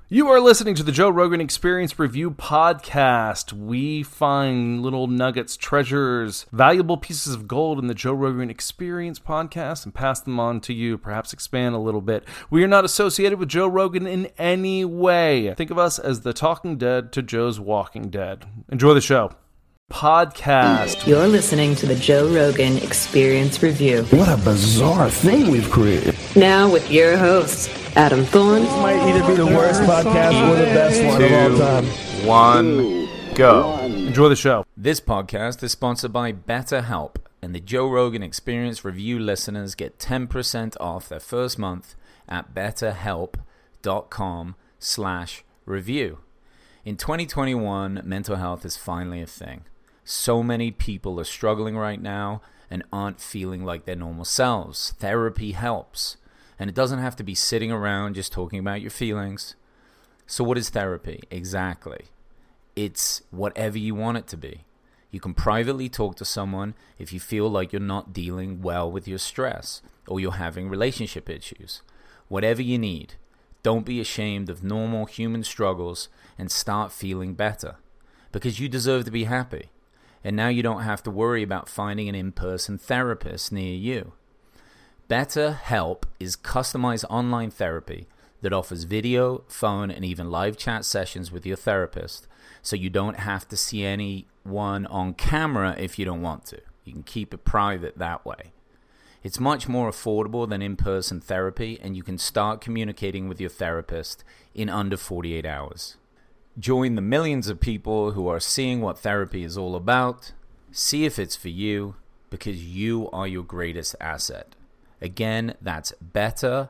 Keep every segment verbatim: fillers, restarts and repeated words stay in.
You are listening to the Joe Rogan Experience Review Podcast. We find little nuggets, treasures, valuable pieces of gold in the Joe Rogan Experience Podcast and pass them on to you, perhaps expand a little bit. We are not associated with Joe Rogan in any way. Think of us as the Talking Dead to Joe's Walking Dead. Enjoy the show. Podcast. You're listening to the Joe Rogan Experience Review. What a bizarre thing we've created. Now with your hosts, Adam Thorne. This might either be the worst podcast or the best one of all time. One, go. Enjoy the show. This podcast is sponsored by BetterHelp, and the Joe Rogan Experience Review listeners get ten percent off their first month at betterhelp.com slash review. In twenty twenty-one, mental health is finally a thing. So many people are struggling right now and aren't feeling like their normal selves. Therapy helps. And it doesn't have to be sitting around just talking about your feelings. So what is therapy? Exactly. It's whatever you want it to be. You can privately talk to someone if you feel like you're not dealing well with your stress or you're having relationship issues. Whatever you need. Don't be ashamed of normal human struggles and start feeling better. Because you deserve to be happy. And now you don't have to worry about finding an in-person therapist near you. BetterHelp is customized online therapy that offers video, phone, and even live chat sessions with your therapist, so you don't have to see anyone on camera if you don't want to. You can keep it private that way. It's much more affordable than in-person therapy, and you can start communicating with your therapist in under forty-eight hours. Join the millions of people who are seeing what therapy is all about. See if it's for you, because you are your greatest asset. Again, that's better,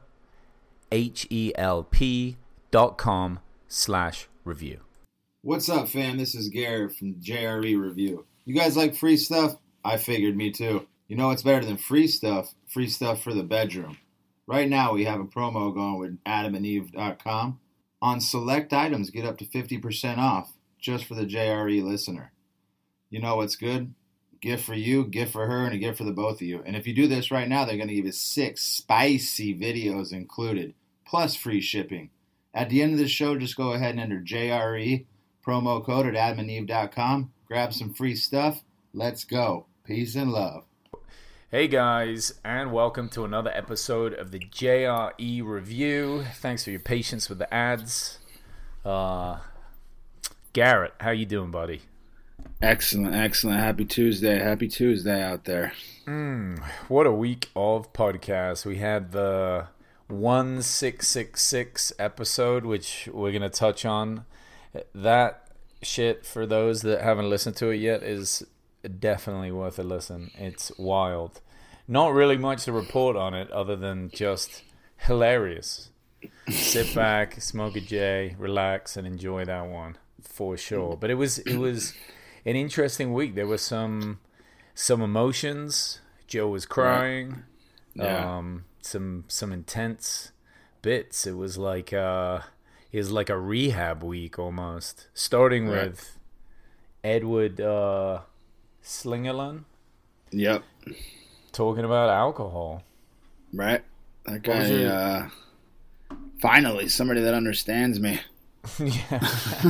H-E-L-P dot com slash review. What's up, fam? This is Garrett from J R E Review. You guys like free stuff? I figured me too. You know what's better than free stuff? Free stuff for the bedroom. Right now, we have a promo going with adam and eve dot com. On select items, get up to fifty percent off just for the J R E listener. You know what's good? Gift for you, gift for her, and a gift for the both of you. And if you do this right now, they're going to give you six spicy videos included, plus free shipping. At the end of the show, just go ahead and enter J R E, promo code at adam and eve dot com. Grab some free stuff. Let's go. Peace and love. Hey guys, and welcome to another episode of the J R E Review. Thanks for your patience with the ads. Uh, Garrett, how you doing, buddy? Excellent, excellent. Happy Tuesday. Happy Tuesday out there. Mm, what a week of podcasts. We had the one six six six episode, which we're going to touch on. That shit, for those that haven't listened to it yet, is definitely worth a listen. It's wild. Not really much to report on it other than just hilarious. Sit back, smoke a J, relax, and enjoy that one for sure. But it was it was an interesting week. There were some some emotions. Joe was crying. Yeah. Um, some some intense bits. It was like uh, it was like a rehab week almost. Starting right. with Edward uh, Slingerland. Yep. Talking about alcohol. Right. That guy, your... uh, finally, somebody that understands me. Yeah.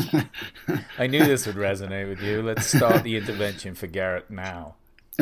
I knew this would resonate with you. Let's start the intervention for Garrett now.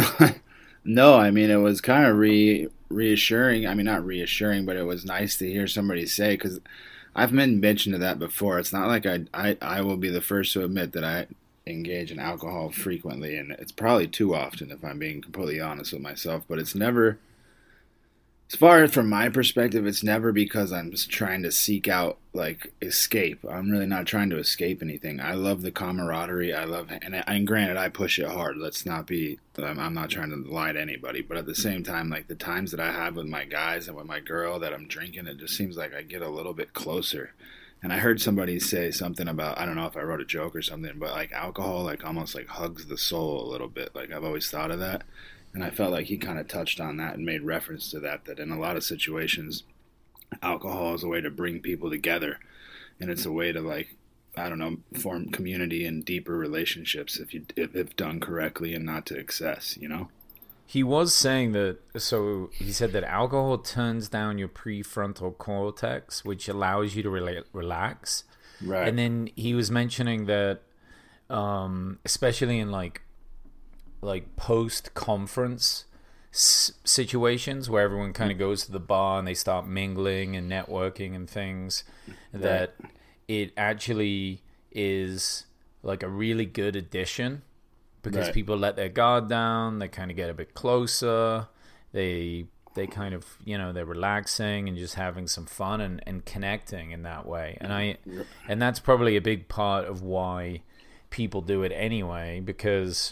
No, I mean, it was kind of re reassuring. I mean, not reassuring, but it was nice to hear somebody say, because I've been mentioned to that before. It's not like I, I, I will be the first to admit that I engage in alcohol frequently, and it's probably too often if I'm being completely honest with myself, but it's never, as far as from my perspective, it's never because I'm just trying to seek out, like, escape. I'm really not trying to escape anything. I love the camaraderie. I love, and, and granted, I push it hard. Let's not be, I'm, I'm not trying to lie to anybody, but at the same time, like, the times that I have with my guys and with my girl that I'm drinking, it just seems like I get a little bit closer. And I heard somebody say something about, I don't know if I wrote a joke or something, but like alcohol like almost like hugs the soul a little bit. Like I've always thought of that. And I felt like he kind of touched on that and made reference to that, that in a lot of situations, alcohol is a way to bring people together. And it's a way to, like, I don't know, form community and deeper relationships if you if, if done correctly and not to excess, you know? He was saying that, so he said that alcohol turns down your prefrontal cortex, which allows you to rela- relax. Right. And then he was mentioning that, um, especially in like, like post-conference s- situations where everyone kind of goes to the bar and they start mingling and networking and things, right. that it actually is like a really good addition because right. people let their guard down, they kind of get a bit closer, they they kind of, you know, they're relaxing and just having some fun and, and connecting in that way. And I and that's probably a big part of why people do it anyway, because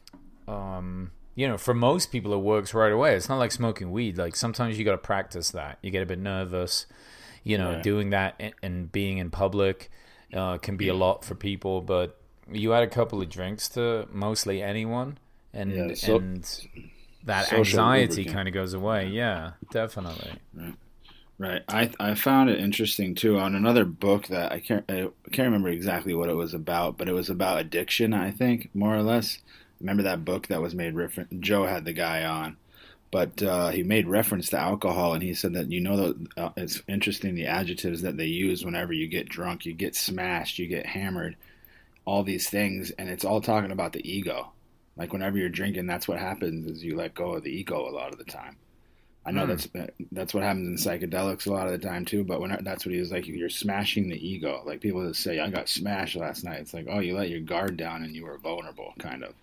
um you know, for most people it works right away. It's not like smoking weed. Like sometimes you got to practice that. You get a bit nervous, you know, yeah. doing that and being in public uh, can be a lot for people. But you add a couple of drinks to mostly anyone, and yeah, so, and that anxiety kind of goes away. Yeah, definitely. Right. Right. I I found it interesting too on another book that I can't I can't remember exactly what it was about, but it was about addiction. I think more or less. Remember that book that was made reference? Joe had the guy on, but uh, he made reference to alcohol, and he said that, you know, the, uh, it's interesting the adjectives that they use whenever you get drunk. You get smashed, you get hammered, all these things, and it's all talking about the ego. Like whenever you're drinking, that's what happens is you let go of the ego a lot of the time. I know mm. that's that's what happens in psychedelics a lot of the time too. But when that's what he was like, you're smashing the ego. Like people that say, "I got smashed last night." It's like, oh, you let your guard down and you were vulnerable, kind of.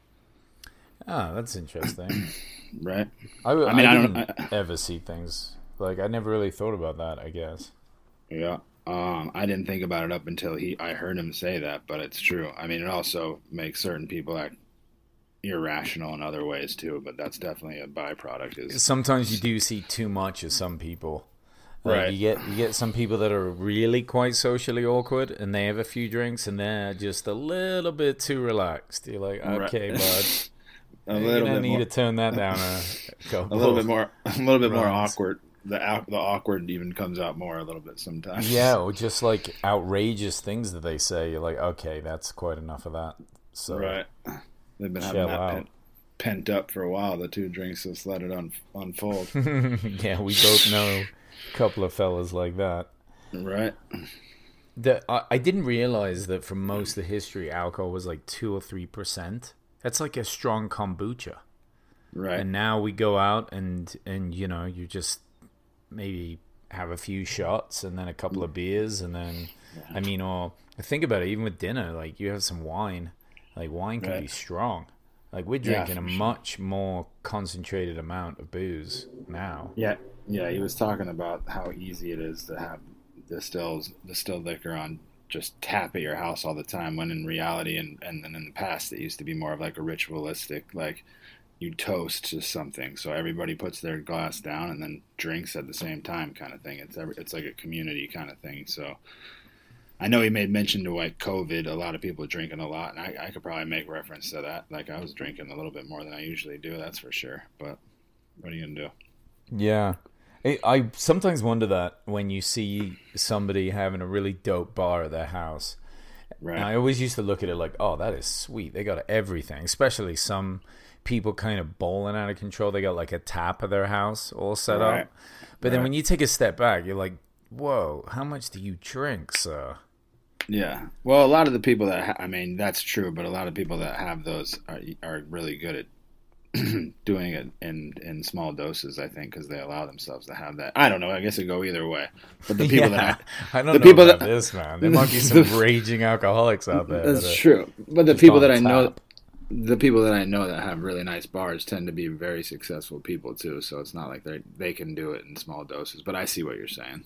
Oh, that's interesting. Right. I, I mean, I, I didn't don't I, ever see things like I never really thought about that, I guess. Yeah. Um, I didn't think about it up until he I heard him say that, but it's true. I mean, it also makes certain people act irrational in other ways too, but that's definitely a byproduct. Is sometimes you do see too much of some people. Like right. You get you get some people that are really quite socially awkward, and they have a few drinks, and they're just a little bit too relaxed. You're like, okay, right. bud. A You're little gonna bit need more, to turn that down a couple. A little bit more, a little bit more runs. awkward. The the awkward even comes out more a little bit sometimes. Yeah, or just like outrageous things that they say. You're like, okay, that's quite enough of that. So right, they've been having that pent, pent up for a while. The two drinks just let it un, unfold. Yeah, we both know a couple of fellas like that. Right. The, I, I didn't realize that for most of the history, alcohol was like two or three percent. That's like a strong kombucha. Right. And now we go out and, and, you know, you just maybe have a few shots and then a couple of beers. And then, yeah. I mean, or think about it, even with dinner, like you have some wine. Like wine can right. be strong. Like we're drinking yeah, a sure. much more concentrated amount of booze now. Yeah. Yeah. He was talking about how easy it is to have distills, distilled liquor on just tap at your house all the time, when in reality and, and then in the past it used to be more of like a ritualistic, like you toast to something, so everybody puts their glass down and then drinks at the same time, kind of thing. It's every, it's like a community kind of thing. So I know he made mention to like COVID, a lot of people drinking a lot, and I, I could probably make reference to that. Like I was drinking a little bit more than I usually do, that's for sure. But what are you gonna do? Yeah. I sometimes wonder that when you see somebody having a really dope bar at their house. Right. And I always used to look at it like, oh, that is sweet. They got everything, especially some people kind of bowling out of control. They got like a tap of their house all set right. up. But right. then when you take a step back, you're like, whoa, how much do you drink, sir? Yeah. Well, a lot of the people that, ha- I mean, that's true, but a lot of people that have those are, are really good at doing it in, in small doses, I think, because they allow themselves to have that. I don't know. I guess it go either way. But the people yeah, that I, I don't the know people about that, this, man. There might be some raging alcoholics out there. That's that true. But the people that I know, the people that I know that have really nice bars tend to be very successful people too. So it's not like they they can do it in small doses. But I see what you're saying.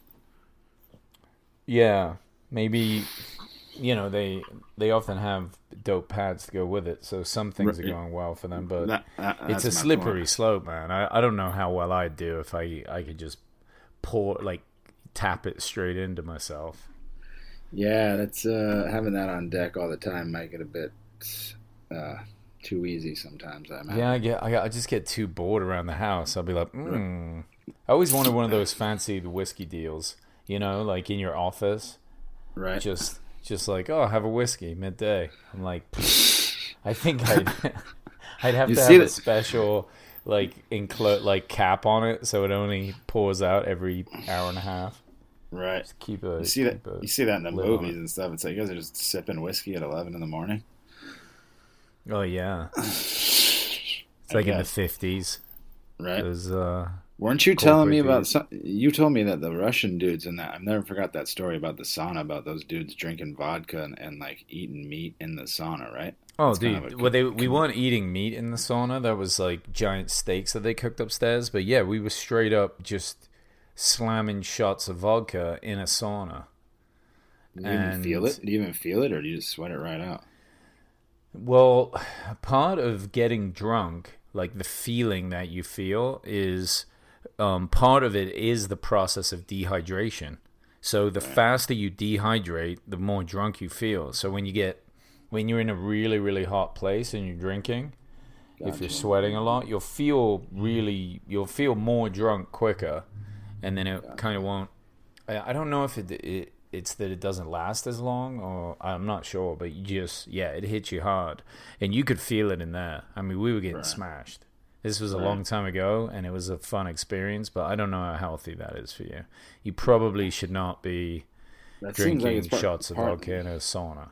Yeah, maybe. You know, they they often have dope pads to go with it, so some things are going well for them, but that, that, it's a slippery point. slope, man. I, I don't know how well I'd do if I, I could just pour, like, tap it straight into myself. Yeah, that's uh, having that on deck all the time might get a bit uh, too easy sometimes, I imagine. Yeah, I, get, I, I just get too bored around the house. I'll be like, mm. I always wanted one of those fancy whiskey deals, you know, like in your office. Right. Just... Just like, oh, have a whiskey midday. I'm like, I think I'd, I'd have you to have that? a special like enclo- like cap on it, so it only pours out every hour and a half. Right. Just keep a You see that? keep a You see that in the lid on movies it. and stuff. It's like you guys are just sipping whiskey at eleven in the morning. Oh yeah, it's I like in the guess. fifties. Right. It was uh, Weren't you telling me corporate about dudes. some? You told me that the Russian dudes in that. I've never forgot that story about the sauna. About those dudes drinking vodka and, and like eating meat in the sauna, right? Oh, It's kind dude. of a Well, they con- we weren't eating meat in the sauna. That was like giant steaks that they cooked upstairs. But yeah, we were straight up just slamming shots of vodka in a sauna. Do you even and- feel it? Do you even feel it, or do you just sweat it right out? Well, part of getting drunk, like the feeling that you feel, is um, part of it is the process of dehydration. So the faster you dehydrate, the more drunk you feel. So when you get when you're in a really really hot place and you're drinking, if you're sweating a lot, you'll feel really you'll feel more drunk quicker, and then it kind of won't. I, I don't know if it, it it's that it doesn't last as long, or I'm not sure, but you just yeah, it hits you hard, and you could feel it in there. I mean, we were getting Right. smashed. This was a Right. long time ago, and it was a fun experience, but I don't know how healthy that is for you. You probably should not be That seems like drinking it's part, shots of part- vodka in a sauna.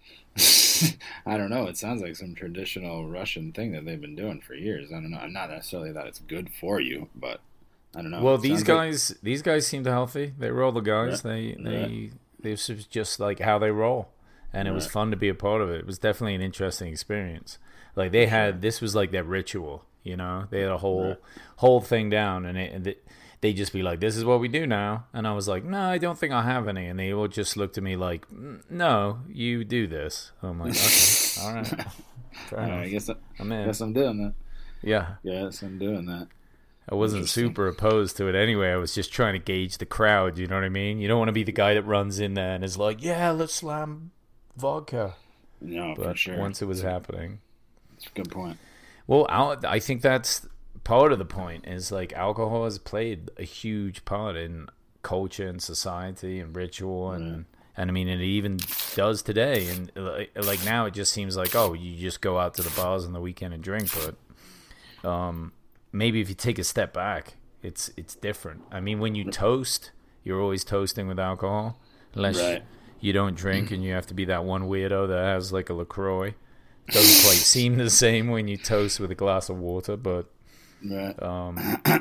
I don't know. It sounds like some traditional Russian thing that they've been doing for years. I don't know. Not necessarily that it's good for you, but I don't know. Well, It these sounds like- guys, these guys seemed healthy. They were all the guys. They, they, this was just like how they roll, and it was Right. fun to be a part of it. It was definitely an interesting experience. Like they had, this was like their ritual. You know, they had a whole Right. whole thing down, and, it, and it, they just be like, "This is what we do now." And I was like, "No, I don't think I'll have any." And they all just looked at me like, "Mm, "No, you do this." I'm like, "Okay, all right, fair I, don't know, enough. I guess I, I'm in." guess I'm doing that. Yeah. Yes, I'm doing that. I wasn't Interesting. super opposed to it anyway. I was just trying to gauge the crowd. You know what I mean? You don't want to be the guy that runs in there and is like, "Yeah, let's slam vodka." No, for But sure. once it was happening, It's a good point. well, al- I think that's part of the point. Is like alcohol has played a huge part in culture and society and ritual, and and I mean it even does today. And like, like now, it just seems like, oh, you just go out to the bars on the weekend and drink, but um. Maybe if you take a step back, it's it's different. I mean, when you toast, you're always toasting with alcohol, unless Right. you don't drink and you have to be that one weirdo that has like a LaCroix. Doesn't quite seem the same when you toast with a glass of water, but Right. um,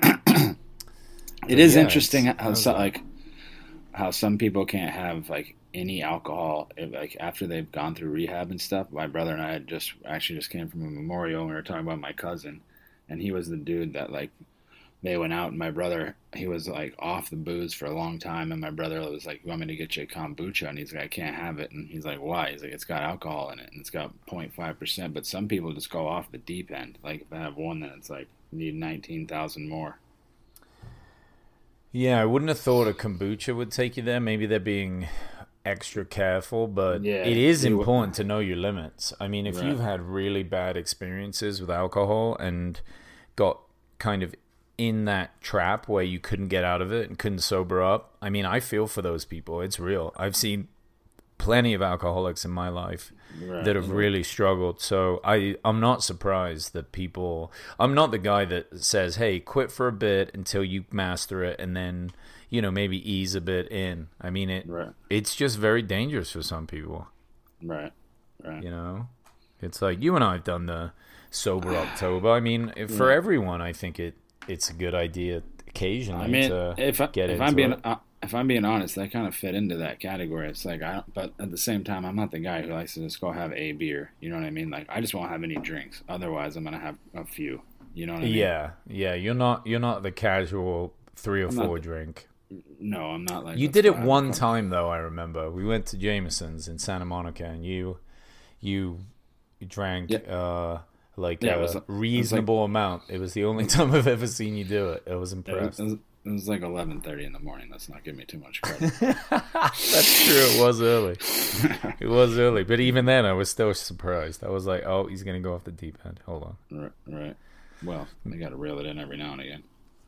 It is yeah, interesting it's- how so, like how some people can't have like any alcohol if, like after they've gone through rehab and stuff. My brother and I had just actually just came from a memorial and we were talking about my cousin, and he was the dude that like they went out and my brother he was like off the booze for a long time, and my brother was like, "You want me to get you a kombucha?" And he's like, "I can't have it." And he's like, "Why?" He's like, "It's got alcohol in it and it's got zero point five percent." But some people just go off the deep end. Like if I have one that's like need nineteen thousand more. yeah, I wouldn't have thought a kombucha would take you there. Maybe they're being extra careful, but Yeah, it is they would- important to know your limits. I mean, if Right. you've had really bad experiences with alcohol and got kind of in that trap where you couldn't get out of it and couldn't sober up, I mean, I feel for those people. It's real. I've seen plenty of alcoholics in my life Right. that have really struggled. So I, I'm not surprised that people... I'm not the guy that says, hey, quit for a bit until you master it and then, you know, maybe ease a bit in. I mean, it. Right. It's just very dangerous for some people, Right. Right. you know? It's like you and I have done the Sober October. I mean, if- for everyone, I think it it's a good idea occasionally I mean, to if I, get if into I'm being it. uh, if I'm being honest, I kind of fit into that category. It's like I, don't- but at the same time, I'm not the guy who likes to just go have a beer. You know what I mean? Like I just won't have any drinks. Otherwise, I'm gonna have a few. You know what I mean? Yeah, yeah. You're not you're not the casual three or I'm not- four drink. No, I'm not like. You let's did go it have a one couple. time though. I remember we went to Jameson's in Santa Monica, and you, you, you drank Yeah. uh, like Yeah, it a was- it was like- reasonable amount. It was the only time I've ever seen you do it. I was It was, impressed. it was, it was like eleven thirty in the morning. Let's not give me too much credit. That's true. It was early. It was early, but even then, I was still surprised. I was like, "Oh, he's gonna go off the deep end." Hold on. right, right. Well, they got to reel it in every now and again.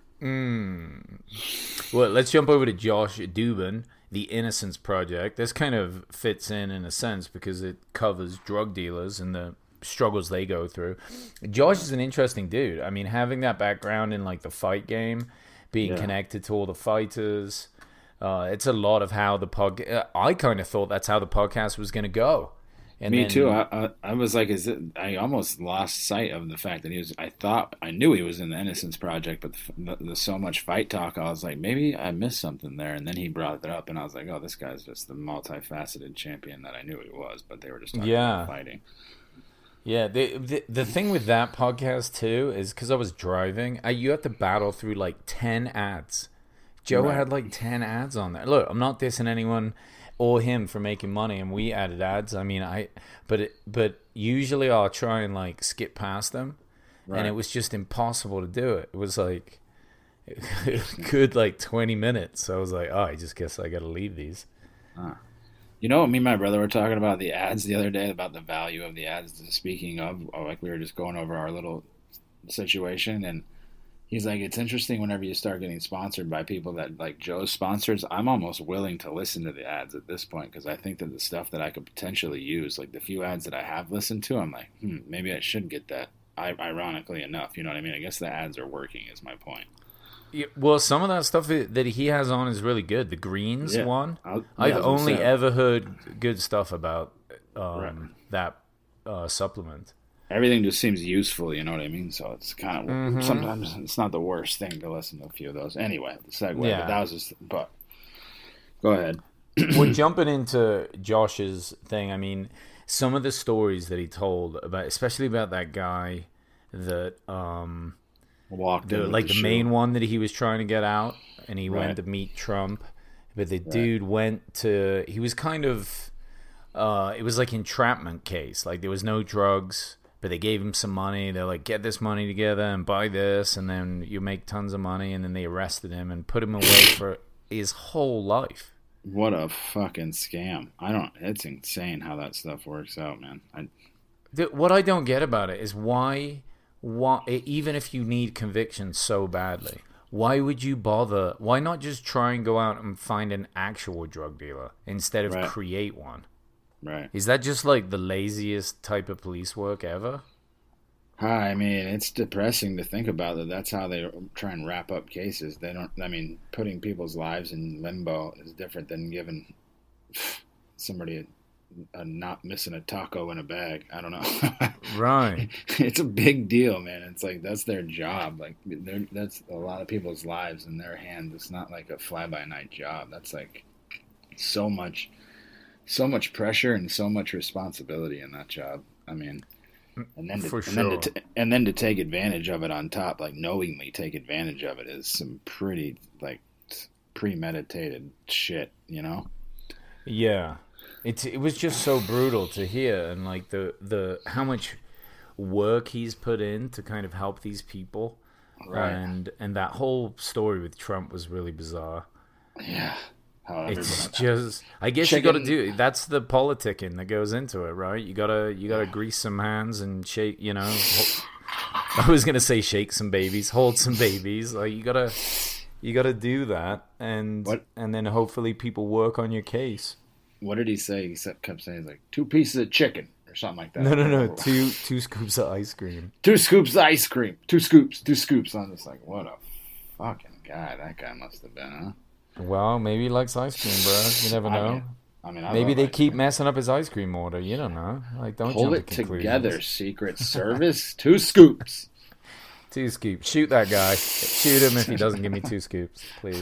Mm. Well, let's jump over to Josh Dubin, the Innocence Project. This kind of fits in in a sense because it covers drug dealers and the struggles they go through. Josh is an interesting dude. I mean, having that background in like the fight game, being Yeah. connected to all the fighters, Uh, it's a lot of how the pod. Uh, I kind of thought that's how the podcast was going to go. And Me then, too. I, I I was like, is it? I almost lost sight of the fact that he was. I thought I knew he was in the Innocence Project, but the, the, the so much fight talk, I was like, maybe I missed something there. And then he brought it up, and I was like, oh, this guy's just the multifaceted champion that I knew he was. But they were just talking Yeah. about fighting. Yeah, the, the the thing with that podcast too is because I was driving, I, you have to battle through like ten ads. Joe Right. had like ten ads on there. Look, I'm not dissing anyone or him for making money, and we added ads. I mean, I but it, but usually I'll try and like skip past them, Right. and it was just impossible to do it. It was like a good like twenty minutes. So I was like, oh, I just guess I got to leave these. You know, me and my brother were talking about the ads the other day, about the value of the ads. Speaking of, like we were just going over our little situation, and he's like, it's interesting whenever you start getting sponsored by people that, like Joe's sponsors, I'm almost willing to listen to the ads at this point, because I think that the stuff that I could potentially use, like the few ads that I have listened to, I'm like, hmm, maybe I should get that, I, ironically enough. You know what I mean? I guess the ads are working is my point. Yeah, well, some of that stuff that he has on is really good. The Greens Yeah. one, I'll- yeah, I've I was gonna only say. ever heard good stuff about um, Right. that uh, supplement. Everything just seems useful, you know what I mean? So it's kind of, Mm-hmm. sometimes it's not the worst thing to listen to a few of those. Anyway, the segue, Yeah. but that was just, but go ahead. Well, jumping into Josh's thing, I mean, some of the stories that he told about, especially about that guy that, um, Walked the, in with like the, shoe. main one that he was trying to get out, and he Right. went to meet Trump, but the dude went to, he was kind of, uh, it was like entrapment case. Like there was no drugs, but they gave him some money. They're like, get this money together and buy this, and then you make tons of money. And then they arrested him and put him away for his whole life. What a fucking scam. I don't, it's insane how that stuff works out, man. I, The, what I don't get about it is why, why, even if you need conviction so badly, why would you bother? Why not just try and go out and find an actual drug dealer instead of Right. create one? right. Is that just like the laziest type of police work ever? I mean, it's depressing to think about that. That's how they try and wrap up cases. They don't, I mean, putting people's lives in limbo is different than giving somebody a, a not missing a taco in a bag. I don't know. Right. It's a big deal, man. It's like, that's their job. Like, they're- that's a lot of people's lives in their hands. It's not like a fly-by-night job. That's like so much, so much pressure and so much responsibility in that job. I mean, and then to, For and then sure. to t- and then to take advantage of it on top, like knowingly take advantage of it, is some pretty like premeditated shit, you know? Yeah, it it was just so brutal to hear, and like the the how much work he's put in to kind of help these people, Right. and and that whole story with Trump was really bizarre. Yeah. How It's everybody- just, I guess you got to Chicken- do. That's the politicking that goes into it, right? You gotta you gotta grease some hands and shake. You know, I was gonna say shake some babies, hold some babies. Like you gotta you gotta do that, and What- and then hopefully people work on your case. What did he say? He said- kept saying like two pieces of chicken or something like that. No, no, no. Two two scoops of ice cream. Two scoops of ice cream. Two scoops. Two scoops. I'm just like, what a fucking guy that guy must have been, huh? Well, maybe he likes ice cream, bro. You never I know. mean, I mean, I Maybe love they ice keep cream. messing up his ice cream order. You don't know. Like, don't Pull jump it to conclusions. together, Secret Service. Two scoops. Two scoops. Shoot that guy. Shoot him if he doesn't give me two scoops, please.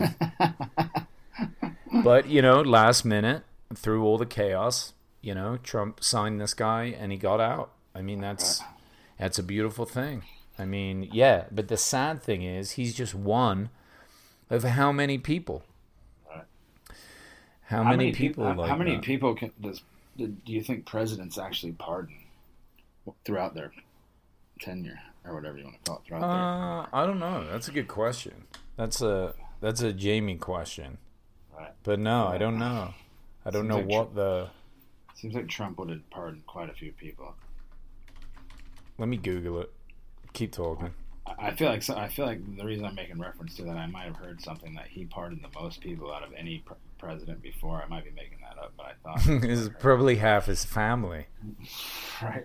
But, you know, last minute, through all the chaos, you know, Trump signed this guy and he got out. I mean, that's that's a beautiful thing. I mean, yeah, but the sad thing is he's just one of how many people? Right. How, many, people How, like how many that? people can, does do you think presidents actually pardon throughout their tenure or whatever you want to call it? Throughout Uh, I don't know. That's a good question. That's a that's a Jamie question. their right. But no, I don't know. I don't Seems know like what the. Seems like Trump would have pardoned quite a few people. Let me Google it. Keep talking. I I feel like so, I feel like the reason I'm making reference to that, I might have heard something that he pardoned the most people out of any pr- president before. I might be making that up, but I thought This is probably half his family. right.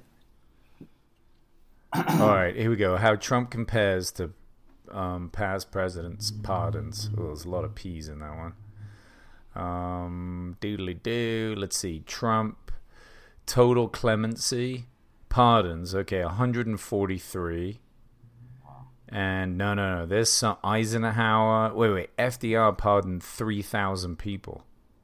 All right, here we go. How Trump compares to um, past presidents' pardons. Oh, there's a lot of P's in that one. Um, doodly doo. Let's see. Trump, total clemency, pardons. Okay, one hundred forty-three. And no, no, no. There's some Eisenhower. Wait, wait. F D R pardoned three thousand people.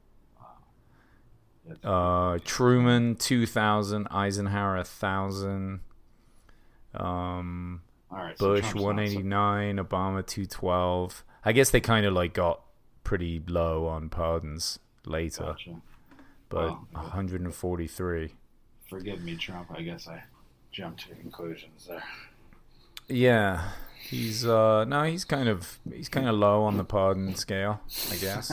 Uh, Truman, two thousand. Eisenhower, one thousand. Um, All right, so Bush, one eighty-nine. Obama, two twelve. I guess they kind of like got pretty low on pardons later. Gotcha. But Well, one hundred forty-three. Forgive me, Trump. I guess I jumped to conclusions there. Yeah. He's uh no, he's kind of he's kind of low on the pardon scale, I guess.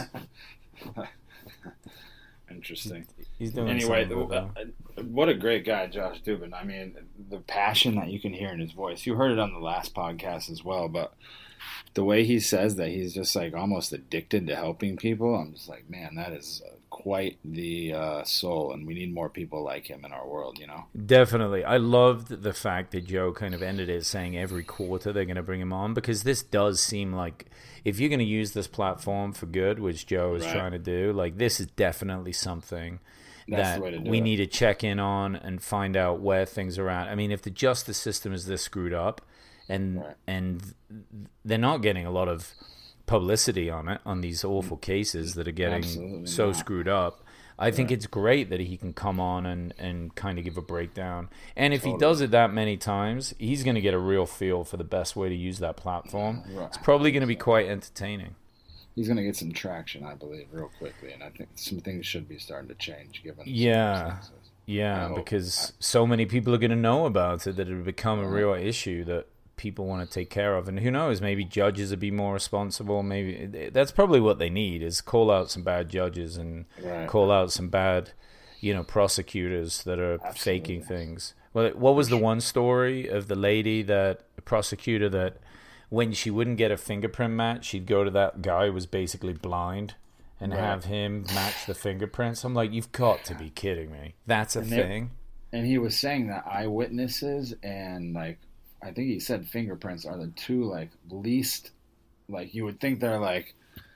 Interesting. He's doing anyway. something The, uh, what a great guy, Josh Dubin. I mean, the passion that you can hear in his voice. You heard it on the last podcast as well, but the way he says that he's just like almost addicted to helping people, I'm just like, man, that is quite the uh, soul, and we need more people like him in our world, you know? Definitely. I loved the fact that Joe kind of ended it saying every quarter they're going to bring him on, because this does seem like if you're going to use this platform for good, which Joe is Right. trying to do, like this is definitely something That's that the way to do we it. need to check in on and find out where things are at. I mean, if the justice system is this screwed up and Right. and they're not getting a lot of publicity on it, on these awful cases that are getting Absolutely so not. screwed up, I think Right. it's great that he can come on and, and kind of give a breakdown. And if Totally. he does it that many times, he's going to get a real feel for the best way to use that platform. Right. It's probably going to be quite entertaining. He's going to get some traction, I believe, real quickly, and I think some things should be starting to change given the Yeah. circumstances. I Yeah, hope. because so many people are going to know about it that it'll become a real issue that people want to take care of. And who knows, maybe judges will be more responsible. Maybe that's probably what they need, is call out some bad judges and Right. call out some bad, you know, prosecutors that are Absolutely. faking things. Well, what was the one story of the lady, that a prosecutor, that when she wouldn't get a fingerprint match, she'd go to that guy who was basically blind and Right. have him match the fingerprints? I'm like, you've got to be kidding me. That's a And they- thing? And he was saying that eyewitnesses and, like, I think he said fingerprints are the two, like, least, like, you would think they're, like,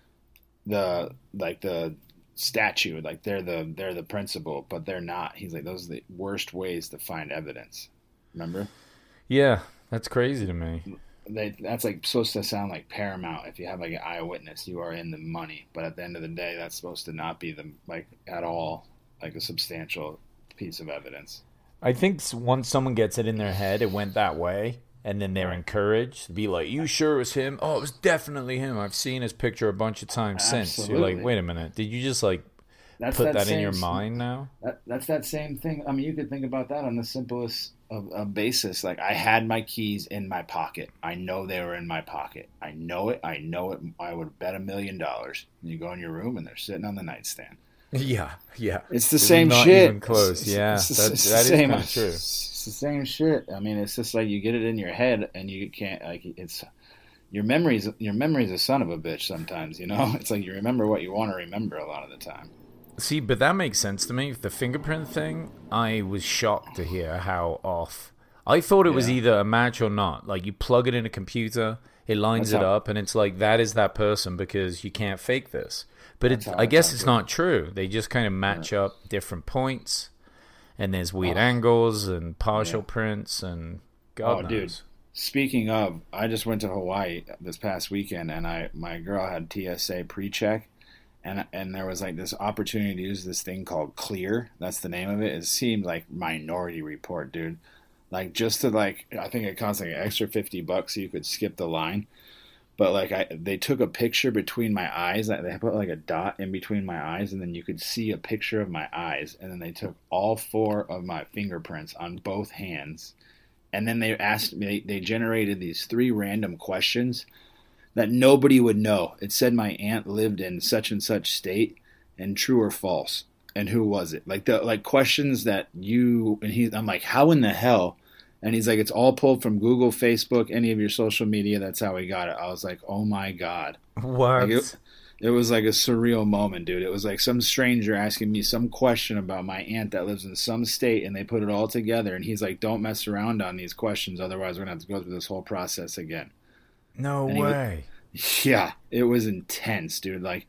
the, like, the statue, like, they're the, they're the principal, but they're not. He's like, those are the worst ways to find evidence. Remember? Yeah, that's crazy to me. They, that's like supposed to sound like paramount. If you have like an eyewitness, you are in the money. But at the end of the day, that's supposed to not be the, like, at all, like, a substantial piece of evidence. I think s- once someone gets it in their head, it went that way, and then they're encouraged to be like, you sure it was him? Oh, it was definitely him. I've seen his picture a bunch of times since. You're like, Absolutely. wait a minute. Did you just, like, That's put that, in same your s- mind now? That, that's that same thing. I mean, you could think about that on the simplest of, of basis. Like, I had my keys in my pocket. I know they were in my pocket. I know it. I know it. I would bet a million dollars. You go in your room and they're sitting on the nightstand. Yeah, yeah. It's the It's same not shit. even close. It's- Yeah, it's, it's, that- it's that the is same. kinda true. It's the same shit. I mean, it's just like you get it in your head and you can't, like, it's your memories. Your memory's a son of a bitch sometimes. You know, it's like you remember what you want to remember a lot of the time. See, but that makes sense to me. The fingerprint thing, I was shocked to hear how off. I thought it was Yeah. either a match or not. Like, you plug it in a computer, it lines That's it how- up, and it's like, that is that person because you can't fake this. But That's it, how I I guess thought it's too. not true. They just kind of match up different points, and there's weird Oh. angles and partial Yeah. prints, and God Oh, knows. dude. Speaking of, I just went to Hawaii this past weekend, and I my girl had T S A pre-check, and and there was like this opportunity to use this thing called Clear. That's the name of it. It seemed like Minority Report, dude. Like, just to, like, I think it cost like an extra fifty bucks so you could skip the line. But, like, I they took a picture between my eyes. Like, they put like a dot in between my eyes, and then you could see a picture of my eyes. And then they took all four of my fingerprints on both hands. And then they asked me, they generated these three random questions that nobody would know. It said my aunt lived in such and such state, and true or false, and who was it? Like the like questions that you and he. I'm like, how in the hell? And he's like, it's all pulled from Google, Facebook, any of your social media. That's how we got it. I was like, oh my god. What? Like it, it was like a surreal moment, dude. It was like some stranger asking me some question about my aunt that lives in some state, and they put it all together. And he's like, don't mess around on these questions, otherwise we're going to have to go through this whole process again. No And he was- way. Yeah, it was intense, dude. Like,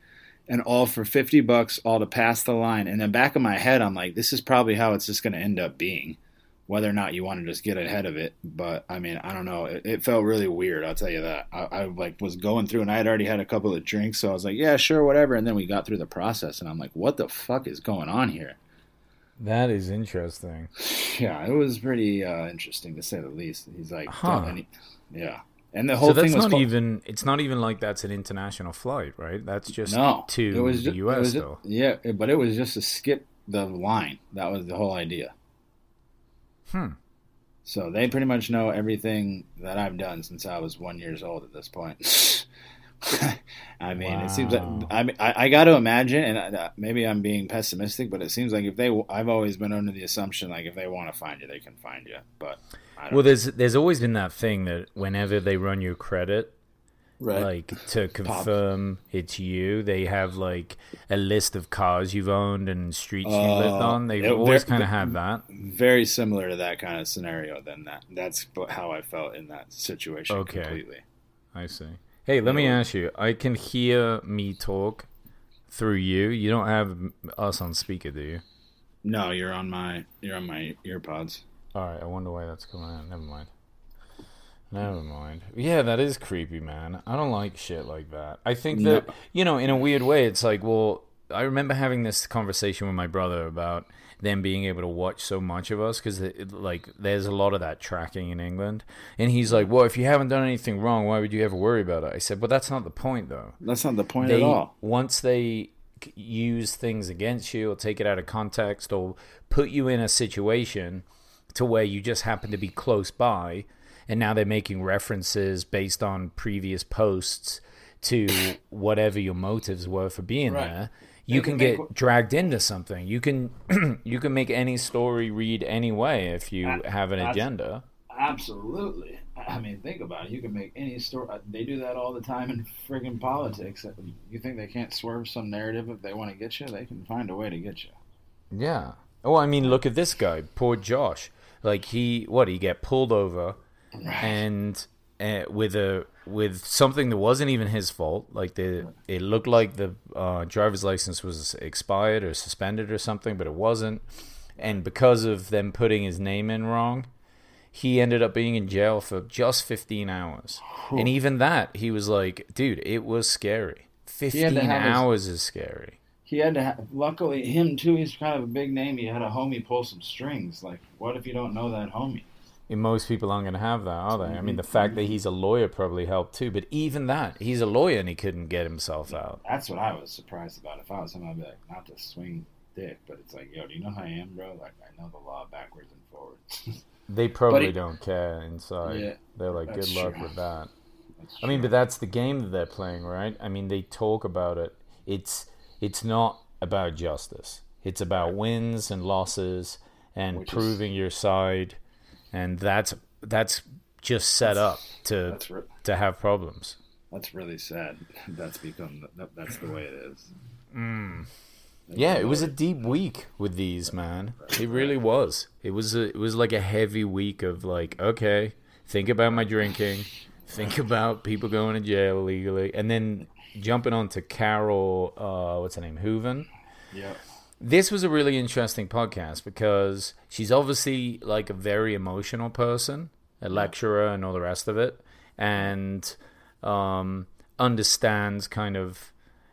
and all for fifty bucks, all to pass the line. And in the back of my head, I'm like, this is probably how it's just going to end up being, whether or not you want to just get ahead of it. But I mean, I don't know. It, it felt really weird. I'll tell you that. I, I like was going through, and I had already had a couple of drinks, so I was like, yeah, sure, whatever. And then we got through the process, and I'm like, what the fuck is going on here? That is interesting. Yeah, it was pretty uh, interesting to say the least. He's like, huh. and he, yeah. And the whole so that's thing was not fun. even. It's not even like that's an international flight, right? That's just no, to it was the just, U S it was though. Just, yeah, but it was just to skip the line. That was the whole idea. Hmm. So they pretty much know everything that I've done since I was one years old at this point. I mean, wow. It seems like I mean, I, I got to imagine, and I, maybe I'm being pessimistic, but it seems like if they, I've always been under the assumption like if they want to find you, they can find you. But I don't well, know. there's there's always been that thing that whenever they run your credit, right. like to confirm Pop. It's you, they have like a list of cars you've owned and streets uh, you lived on. They always kind of have that. Very similar to that kind of scenario. Then that that's how I felt in that situation. Okay. Completely. I see. Hey, let me ask you. I can hear me talk through you. You don't have us on speaker, do you? No, you're on my you're on my earpods. All right. I wonder why that's coming out. Never mind. Never mind. Yeah, that is creepy, man. I don't like shit like that. I think that, no. you know, in a weird way, it's like, well, I remember having this conversation with my brother about them being able to watch so much of us because, like, there's a lot of that tracking in England. And he's like, well, if you haven't done anything wrong, why would you ever worry about it? I said, but that's not the point, though. That's not the point they, at all. Once they use things against you or take it out of context or put you in a situation to where you just happen to be close by, and now they're making references based on previous posts to whatever your motives were for being right. there, you can, can get dragged into something. You can you can make any story read any way if you I, have an agenda. Absolutely. I mean, think about it. You can make any story. They do that all the time in friggin' politics. You think they can't swerve some narrative if they want to get you? They can find a way to get you. Yeah. Oh, I mean, look at this guy, poor Josh. Like he, what? He get pulled over. Right. And uh, with a with something that wasn't even his fault, like the it looked like the uh, driver's license was expired or suspended or something, but it wasn't. And because of them putting his name in wrong, he ended up being in jail for just fifteen hours. Whew. And even that, he was like, "Dude, it was scary. Fifteen hours his, is scary." He had to have. Luckily, him too. He's kind of a big name. He had a homie pull some strings. Like, what if you don't know that homie? And most people aren't going to have that, are they? I mean, the fact that he's a lawyer probably helped too. But even that, he's a lawyer and he couldn't get himself out. That's what I was surprised about. If I was him, I'd be like, not to swing dick, but it's like, yo, do you know who I am, bro? Like, I know the law backwards and forwards. They probably he, don't care inside. Yeah, They're like, good luck true. with that. That's I mean, true. but that's the game that they're playing, right? I mean, they talk about it. It's it's not about justice. It's about wins and losses and Which proving is... your side. And that's that's just set that's, up to re- to have problems. That's really sad. That's become that, that's the way it is. Mm. Yeah, it was a deep week with these, man. It really was. It was a, it was like a heavy week of like, okay, think about my drinking, think about people going to jail illegally, and then jumping on to Carol, uh, what's her name, Hooven. Yeah. This was a really interesting podcast because she's obviously like a very emotional person, a lecturer and all the rest of it, and um, understands kind of,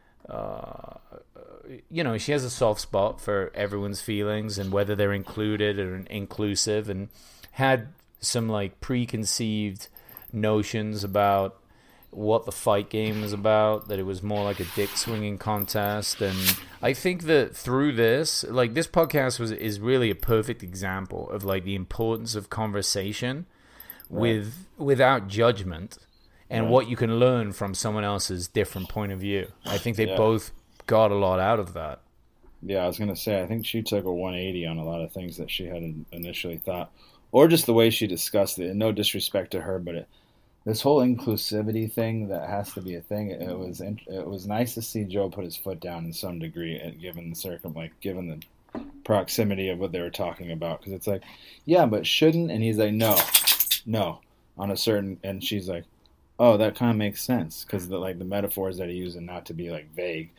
uh, you know, she has a soft spot for everyone's feelings and whether they're included or inclusive, and had some like preconceived notions about what the fight game was about, that it was more like a dick swinging contest. And I think that through this, like this podcast was is really a perfect example of like the importance of conversation right. with without judgment and right. what you can learn from someone else's different point of view. I think they yeah. both got a lot out of that. Yeah, I was gonna say I think she took a one eighty on a lot of things that she had initially thought, or just the way she discussed it. And no disrespect to her, but it this whole inclusivity thing that has to be a thing. It was it was nice to see Joe put his foot down in some degree, given the circum like given the proximity of what they were talking about. Because it's like, yeah, but shouldn't? And he's like, no, no, on a certain. And she's like, oh, that kind of makes sense because the like the metaphors that he used, and not to be like vague,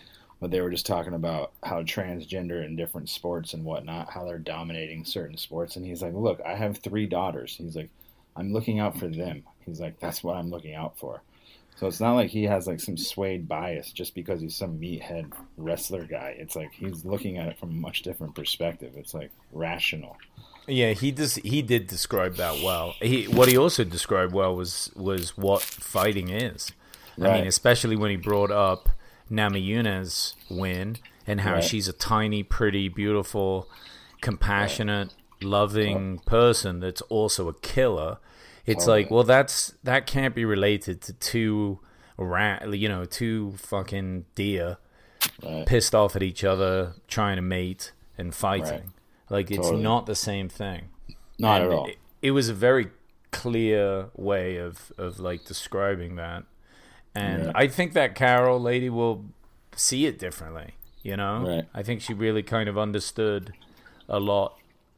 but they were just talking about how transgender in different sports and whatnot, how they're dominating certain sports. And he's like, look, I have three daughters. He's like, I'm looking out for them. He's like, that's what I'm looking out for. So it's not like he has like some swayed bias just because he's some meathead wrestler guy. It's like he's looking at it from a much different perspective. It's like rational. Yeah, he does. He did describe that well. He what he also described well was was what fighting is. Right. I mean, especially when he brought up Namajuna's win and how Right. she's a tiny, pretty, beautiful, compassionate, loving person that's also a killer. It's Totally. like, well, that's that can't be related to two rat, you know, two fucking deer Right. pissed off at each other, trying to mate and fighting. Right. Like, it's Totally. not the same thing. Not And at all. It, it was a very clear way of, of like describing that. And Yeah. I think that Carol lady will see it differently, you know? Right. I think she really kind of understood a lot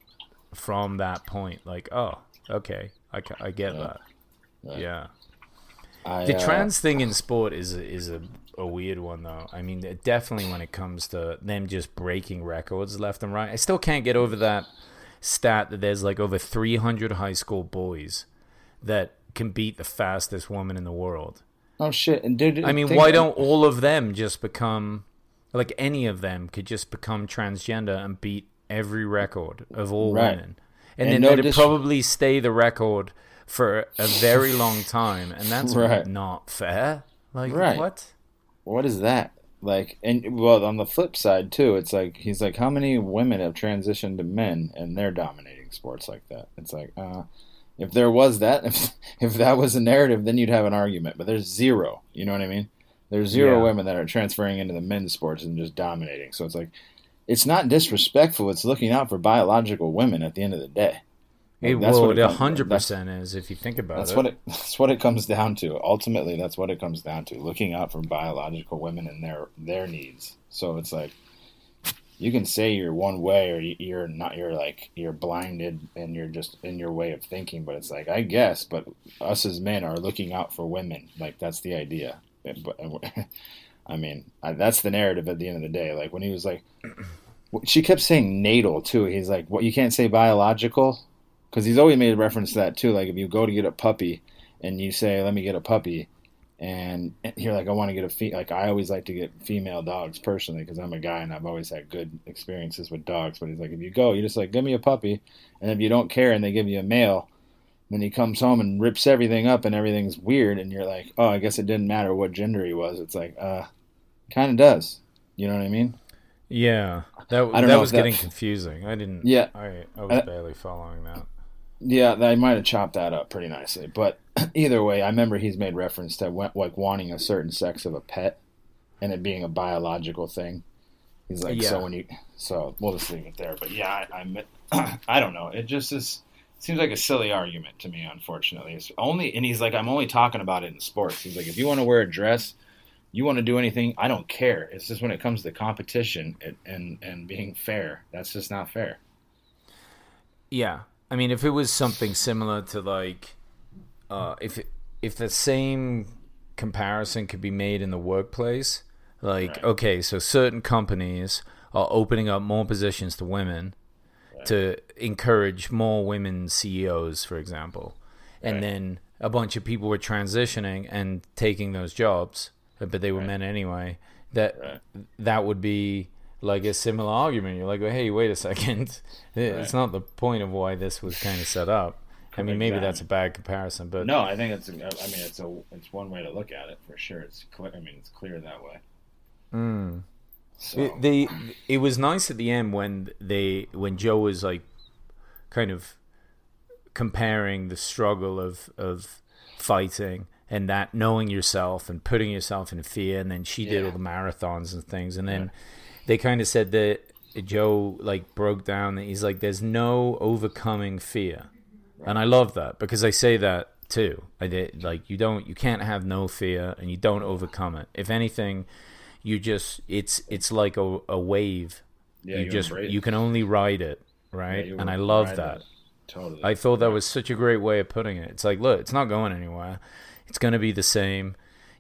from that point. Like, oh, okay, I, ca- I get Yeah. that. Right. Yeah. I, The uh, trans thing in sport is a, is a, a weird one, though. I mean, definitely when it comes to them just breaking records left and right. I still can't get over that stat that there's like over three hundred high school boys that can beat the fastest woman in the world. Oh shit! And dude, I mean, think- why don't all of them just become, like any of them could just become transgender and beat every record of all Right. women? And, And then no it'd dis- probably stay the record for a very long time. And that's Right. not fair. Like, Right. what? What is that? Like, and well, on the flip side too, it's like he's like, how many women have transitioned to men and they're dominating sports like that? It's like, uh, if there was that, if if that was a narrative, then you'd have an argument. But there's zero. You know what I mean? There's zero Yeah. women that are transferring into the men's sports and just dominating. So it's like, it's not disrespectful. It's looking out for biological women at the end of the day. Like, It, that's well, what it it one comes- hundred that's- percent is, if you think about That's it. what it. That's what it comes down to. Ultimately, that's what it comes down to. Looking out for biological women and their their needs. So it's like, you can say you're one way or you- you're not. You're like you're blinded and you're just in your way of thinking. But it's like, I guess. But us as men are looking out for women. Like, that's the idea. But I mean, I, that's the narrative at the end of the day. Like when he was like, she kept saying natal too. He's like, what? You can't say biological. Because he's always made a reference to that too. Like if you go to get a puppy and you say, "Let me get a puppy," and you're like, "I want to get a fe-" like I always like to get female dogs personally because I'm a guy and I've always had good experiences with dogs. But he's like, if you go, you just like, "Give me a puppy," and if you don't care and they give you a male, then he comes home and rips everything up and everything's weird, and you're like, "Oh, I guess it didn't matter what gender he was." It's like, uh, kind of does. You know what I mean? Yeah, that, I don't that know was if that- getting confusing. I didn't. Yeah. I, I was I- barely following that. Yeah, they might have chopped that up pretty nicely. But either way, I remember he's made reference to wa- like wanting a certain sex of a pet and it being a biological thing. He's like, Yeah. so when you, so we'll just leave it there. But yeah, I, I, I don't know. It just is seems like a silly argument to me. Unfortunately, it's only, and he's like, I'm only talking about it in sports. He's like, if you want to wear a dress, you want to do anything, I don't care. It's just when it comes to competition and and, and being fair, that's just not fair. Yeah, I mean, if it was something similar to like, uh, if it, if the same comparison could be made in the workplace, like, Right. okay, so certain companies are opening up more positions to women to encourage more women C E Os, for example, and Right. then a bunch of people were transitioning and taking those jobs, but they were men anyway. That Right. that would be like a similar argument. You're like, well, hey, wait a second. It's not the point of why this was kind of set up. I mean, maybe that's a bad comparison, but No, I think it's. I mean, it's a. It's one way to look at it for sure. It's clear. I mean, it's clear that way. Mm. So, It, they it was nice at the end when they when Joe was like kind of comparing the struggle of of fighting and that knowing yourself and putting yourself in fear, and then she did Yeah. all the marathons and things, and then they kind of said that Joe like broke down that he's like, there's no overcoming fear. And I love that because I say that too. I did like you don't you can't have no fear and you don't overcome it. If anything, you just it's it's like a, a wave. yeah, you, you just embrace- you can only ride it, right? yeah, you and I love ride that. Totally. I thought that was such a great way of putting it. It's like, look, it's not going anywhere. It's going to be the same.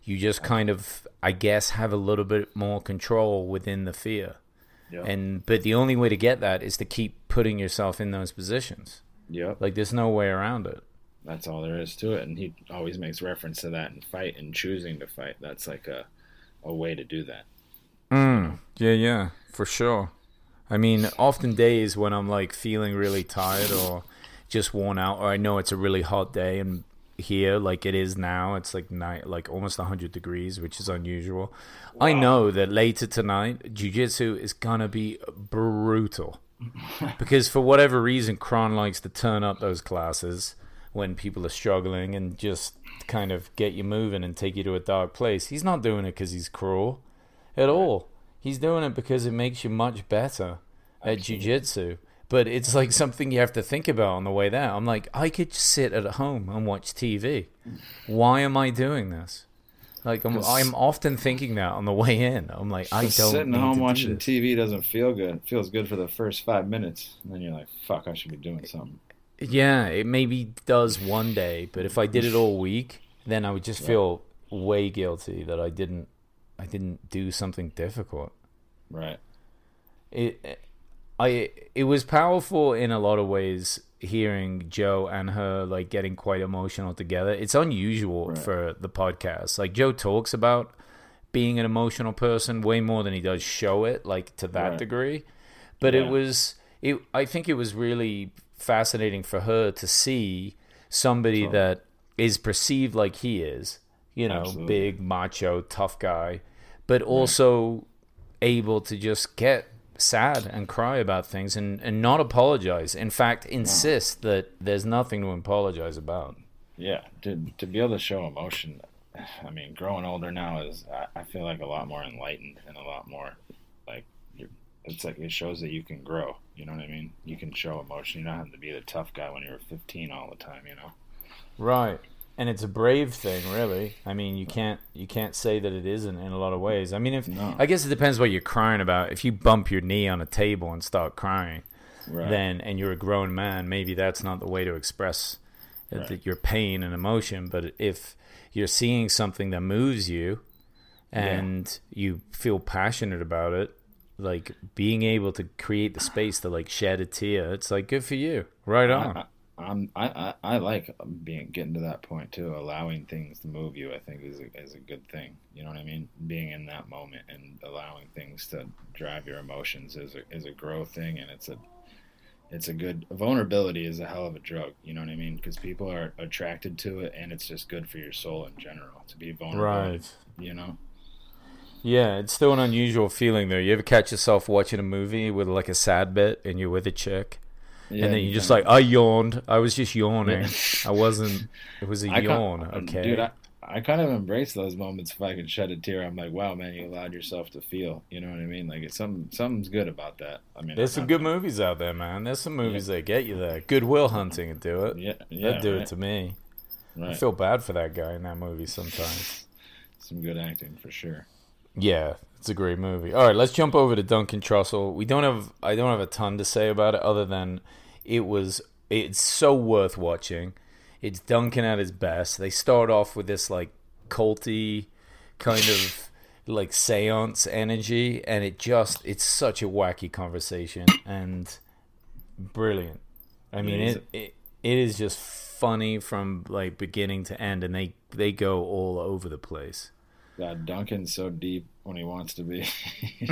you just kind of, I guess, have a little bit more control within the fear. Yep. And but the only way to get that is to keep putting yourself in those positions. Yep. Like there's no way around it. That's all there is to it. And he always makes reference to that in fight and choosing to fight. That's like a a way to do that. Mm, yeah, yeah, for sure. I mean, often days when I'm like feeling really tired or just worn out, or I know it's a really hot day and here like it is now, it's like night, like almost one hundred degrees, which is unusual. Wow. I know that later tonight jiu-jitsu is gonna be brutal because for whatever reason Kron likes to turn up those classes when people are struggling and just kind of get you moving and take you to a dark place. He's not doing it because he's cruel at all. He's doing it because it makes you much better at jiu-jitsu. But it's like something you have to think about on the way there. I'm like, I could just sit at home and watch T V. Why am I doing this? Like, I'm, I'm often thinking that on the way in. I'm like, I don't sitting need home to watching do this. T V doesn't feel good. It feels good for the first five minutes. And then you're like, fuck, I should be doing something. Yeah, it maybe does one day. But if I did it all week, then I would just feel way guilty that I didn't, I didn't do something difficult. Right. It... I it was powerful in a lot of ways hearing Joe and her like getting quite emotional together. It's unusual right. for the podcast. Like Joe talks about being an emotional person way more than he does show it, like to that right. degree. But yeah. it was it I think it was really fascinating for her to see somebody totally. that is perceived like he is, you know, Absolutely. big, macho, tough guy, but also right. able to just get sad and cry about things and, and not apologize. In fact, insist no. that there's nothing to apologize about. Yeah, to to be able to show emotion. I mean, growing older now is I, I feel like a lot more enlightened and a lot more like you're, it's like it shows that you can grow. You know what I mean? You can show emotion. You don't have to be the tough guy when you were fifteen all the time. You know? Right. And it's a brave thing, really. I mean, you can't you can't say that it isn't in a lot of ways. I mean, if no. I guess it depends what you're crying about. If you bump your knee on a table and start crying, right. then and you're a grown man, maybe that's not the way to express right. that your pain and emotion. But if you're seeing something that moves you and yeah. you feel passionate about it, like being able to create the space to like shed a tear, it's like good for you. Right on. I, I, I'm I, I, I like being getting to that point too. Allowing things to move you, I think, is a, is a good thing. You know what I mean? Being in that moment and allowing things to drive your emotions is a is a growth thing, and it's a it's a good vulnerability is a hell of a drug. You know what I mean? Because people are attracted to it, and it's just good for your soul in general to be vulnerable. Right. You know. Yeah, it's still an unusual feeling though. You ever catch yourself watching a movie with like a sad bit, and you're with a chick? Yeah, and then you're just like, I yawned. I was just yawning. Yeah. I wasn't. It was a I yawn. Okay, dude. I, I kind of embrace those moments. If I can shed a tear, I'm like, wow, man, you allowed yourself to feel. You know what I mean? Like, it's some something's good about that. I mean, there's I'm some good like, movies out there, man. There's some movies yeah. that get you there. Good Will Hunting would do it. Yeah, yeah, that'd do right. it to me. Right. I feel bad for that guy in that movie sometimes. Some good acting for sure. Yeah, it's a great movie. All right, let's jump over to Duncan Trussell. We don't have. I don't have a ton to say about it other than. It was, it's so worth watching. It's Duncan at his best. They start off with this like culty kind of like seance energy, and it just, it's such a wacky conversation and brilliant. I mean, it, it it is just funny from like beginning to end, and they, they go all over the place. God, Duncan's so deep when he wants to be. yeah.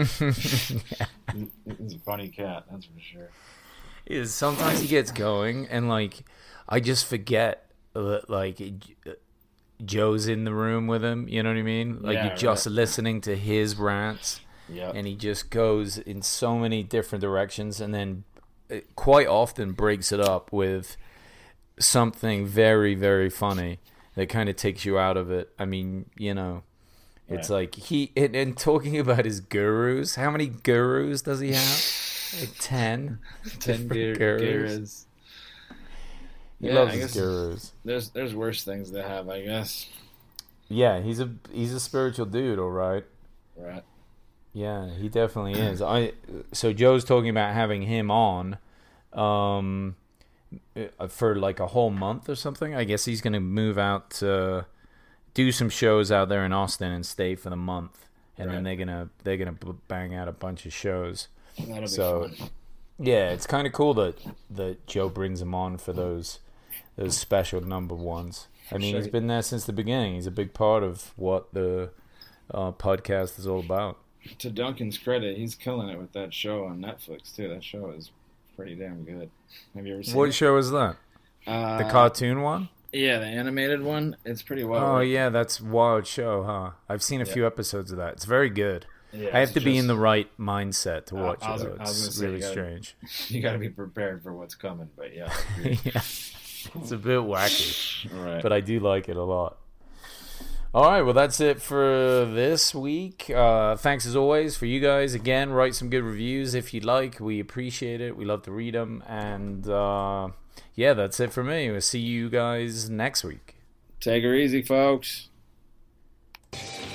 He's a funny cat, that's for sure. Is sometimes he gets going and like I just forget that like Joe's in the room with him, you know what I mean? Like yeah, you're just right. listening to his rants yep. and he just goes in so many different directions and then it quite often breaks it up with something very, very funny that kind of takes you out of it. I mean, you know, it's right. like he and, and talking about his gurus. How many gurus does he have? Like ten, ten gurus. gurus. He yeah, loves I his guess gurus. There's there's worse things to have, I guess. Yeah, he's a he's a spiritual dude, all right. Right. Yeah, he definitely is. I so Joe's talking about having him on, um, for like a whole month or something. I guess he's going to move out to do some shows out there in Austin and stay for the month, and right. then they're gonna they're gonna bang out a bunch of shows. That'll be so, fun. Yeah, it's kind of cool that that Joe brings them on for those those special number ones. I mean, sure. he's been there since the beginning. He's a big part of what the uh, podcast is all about. To Duncan's credit, he's killing it with that show on Netflix too. That show is pretty damn good. Have you ever seen What it? show is that? Uh, The cartoon one? Yeah, the animated one. It's pretty well. Oh, written. yeah, that's a wild show, huh? I've seen a Yeah. few episodes of that. It's very good. Yeah, I have it's to be just- in the right mindset to watch I was- it, though. I was It's gonna say, really you gotta- strange. You got to be prepared for what's coming, but yeah. Yeah. It's a bit wacky, Right. but I do like it a lot. All right, well, that's it for this week. Uh, thanks, as always, for you guys. Again, write some good reviews if you'd like. We appreciate it. We love to read them. And, uh, yeah, that's it for me. We'll see you guys next week. Take her easy, folks.